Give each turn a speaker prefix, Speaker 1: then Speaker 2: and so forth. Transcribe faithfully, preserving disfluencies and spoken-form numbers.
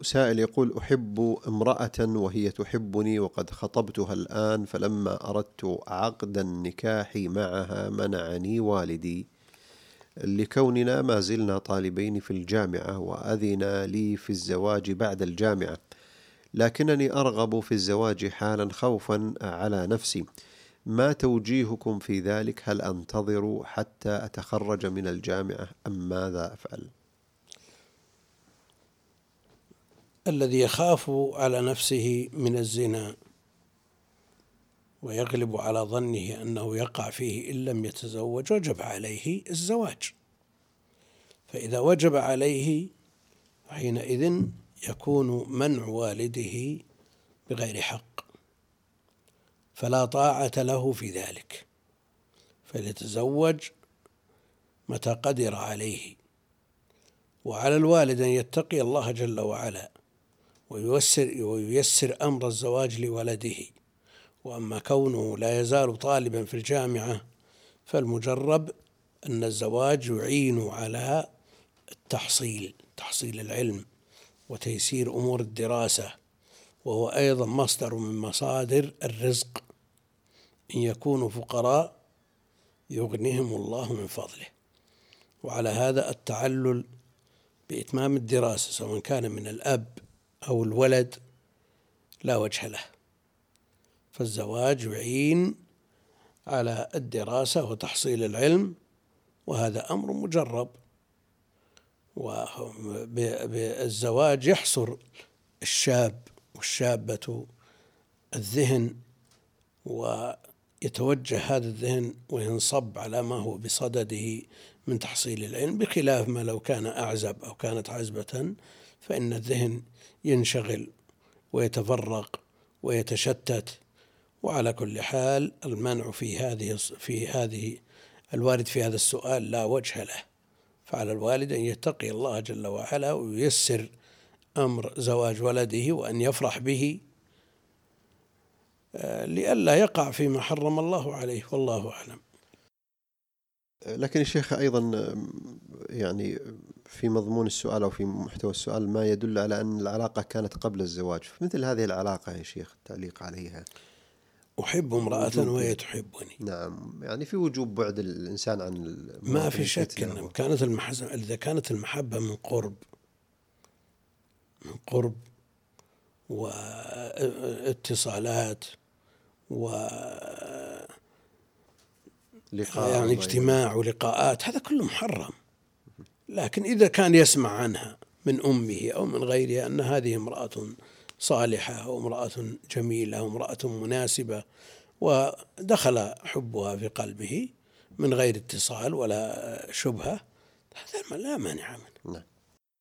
Speaker 1: سائل يقول: أحب امرأة وهي تحبني وقد خطبتها الآن، فلما أردت عقد النكاح معها منعني والدي لكوننا ما زلنا طالبين في الجامعة، وأذن لي في الزواج بعد الجامعة، لكنني أرغب في الزواج حالا خوفا على نفسي. ما توجيهكم في ذلك؟ هل أنتظر حتى أتخرج من الجامعة أم ماذا أفعل؟
Speaker 2: الذي يخاف على نفسه من الزنا ويغلب على ظنه أنه يقع فيه إن لم يتزوج وجب عليه الزواج، فإذا وجب عليه حينئذ يكون منع والده بغير حق، فلا طاعة له في ذلك، فليتزوج متى قدر عليه. وعلى الوالد أن يتقي الله جل وعلا وييسر, وييسر أمر الزواج لولده. وأما كونه لا يزال طالبا في الجامعة فالمجرب أن الزواج يعين على التحصيل تحصيل العلم وتيسير أمور الدراسة، وهو أيضا مصدر من مصادر الرزق، إن يكونوا فقراء يغنيهم الله من فضله. وعلى هذا التعلل بإتمام الدراسة سواء كان من الأب أو الولد لا وجه له، فالزواج يعين على الدراسة وتحصيل العلم، وهذا أمر مجرب. وبالزواج يحصر الشاب والشابة الذهن ويتوجه هذا الذهن وينصب على ما هو بصدده من تحصيل العلم، بخلاف ما لو كان أعزب أو كانت عزبة فإن الذهن ينشغل ويتفرق ويتشتت. وعلى كل حال المنع في هذه في هذه الوارد في هذا السؤال لا وجه له، فعلى الوالد أن يتقي الله جل وعلا وييسر أمر زواج ولده وأن يفرح به لئلا يقع فيما حرم الله عليه، والله أعلم.
Speaker 1: لكن يا شيخ أيضا يعني في مضمون السؤال أو في محتوى السؤال ما يدل على أن العلاقة كانت قبل الزواج، فمثل هذه العلاقة يا شيخ التعليق عليها:
Speaker 2: أحب امرأة وهي تحبني.
Speaker 1: نعم، يعني في وجوب بعد الإنسان عن
Speaker 2: ما في شك أن كانت المحبة إذا كانت المحبة من قرب من قرب واتصالات و يعني اجتماع ولقاءات، هذا كله محرم. لكن إذا كان يسمع عنها من أمه أو من غيرها أن هذه امرأة صالحة أو امرأة جميلة أو امرأة مناسبة ودخل حبها في قلبه من غير اتصال ولا شبهة، هذا لا مانع منه.